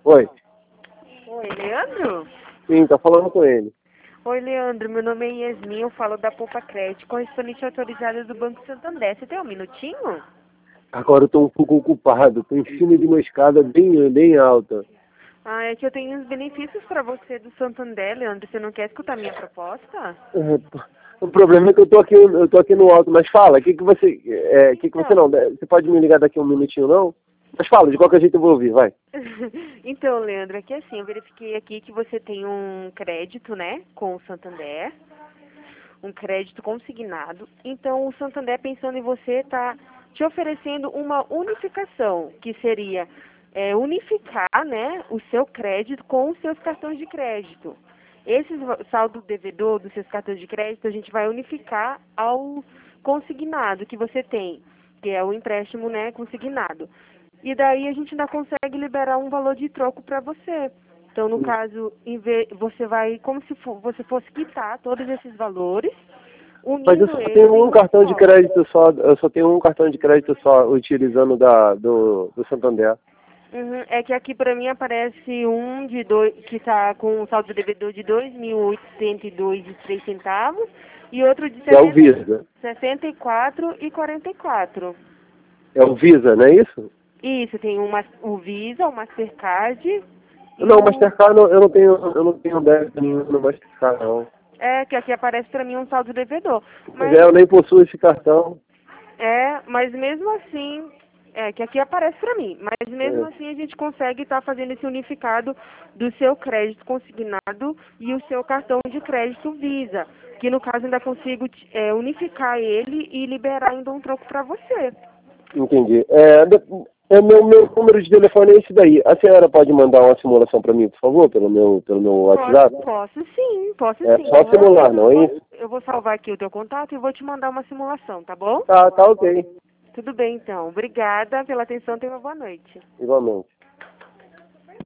Oi. Oi, Leandro? Sim, tá falando com ele. Oi, Leandro. Meu nome é Yasmin, eu falo da Poupa Crédito, correspondente autorizada do Banco Santander. Você tem um minutinho? Agora eu tô um pouco ocupado. Tô em cima de uma escada bem alta. Ah, é que eu tenho uns benefícios para você do Santander, Leandro. Você não quer escutar minha proposta? O problema é que eu tô aqui no alto, mas fala, o que que você... que você Então, não... Você pode me ligar daqui um minutinho, não? Mas fala, de qualquer jeito eu vou ouvir, vai. então, Leandro, é que assim, eu verifiquei aqui que você tem um crédito, né, com o Santander, um crédito consignado. Então, o Santander, pensando em você, está te oferecendo uma unificação, que seria unificar, né, o seu crédito com os seus cartões de crédito. Esse saldo devedor dos seus cartões de crédito, a gente vai unificar ao consignado que você tem, que é o empréstimo, né, consignado. E daí a gente ainda consegue liberar um valor de troco para você. Então, no caso, você vai, como se você fosse quitar todos esses valores, Mas eu unindo só eles tenho em um um cartão de só. crédito só, eu só tenho um cartão de crédito só utilizando do Santander. Uhum, é que aqui para mim aparece um de dois, que está com um saldo devedor de 2.802,03 e outro de É o Visa. 64,44. É o Visa, não é isso? Isso, tem o Visa, o Mastercard e Não, o... Mastercard eu não tenho débito nenhum no Mastercard, não. É, que aqui aparece para mim um saldo devedor. Pois é, Mas eu nem possuo esse cartão. mas mesmo assim, que aqui aparece para mim, mas mesmo É. assim a gente consegue estar fazendo esse unificado do seu crédito consignado e o seu cartão de crédito Visa, que no caso ainda consigo unificar ele e liberar ainda um troco para você. Entendi. Meu número de telefone é esse daí. A senhora pode mandar uma simulação para mim, por favor, pelo meu WhatsApp? Posso sim, posso É sim. só simular, não é isso? Eu vou salvar aqui o teu contato e vou te mandar uma simulação, tá bom? Tá ok. Tudo bem então. Obrigada pela atenção, tenha uma boa noite. Igualmente.